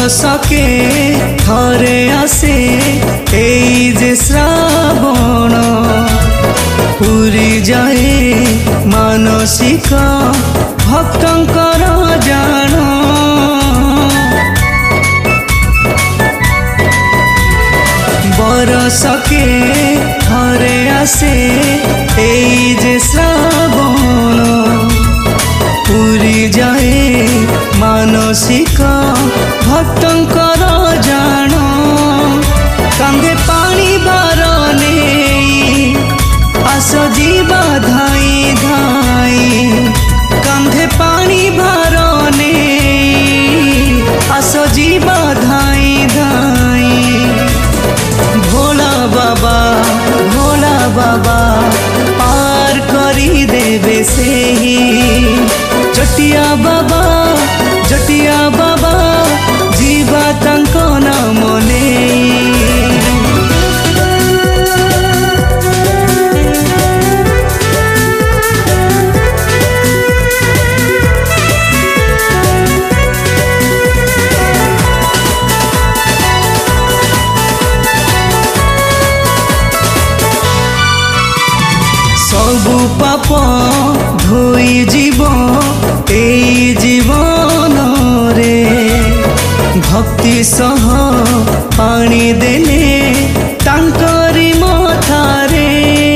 बरसके थरे आसे एई जे श्रावण पूरी जाए मानसिक भक्तंकर जान बरसके थरे आसे एई जे श्रावण पूरी जाए मानसिक भक्तंकर जान कांधे पानी भार नहीं आस जीवा धाई धाई कांधे पानी भार नहीं आस जीवा धाई धाई भोला बाबा पार करी देवे से ही जटिया बाबा जीवा तांको नाम नहीं सबु पाप धोई जीव एई जीवन रे भक्ति सह पानी देले तांकरी मथारे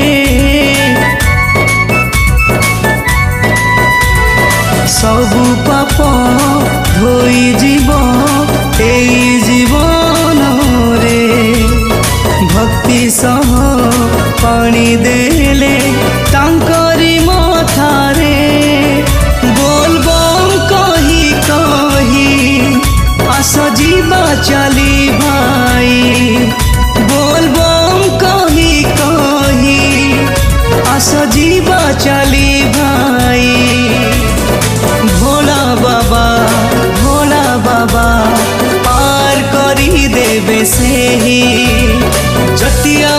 सबु पाप धोई जीव एई जीवन रे भक्ति सह पानी देले तांकरी मथारे बोलबम कही कही आस जीवा चली भाई बोलबम कही कही आस जीवा चली भाई भोला बाबा पार करी देवे से ही जटिया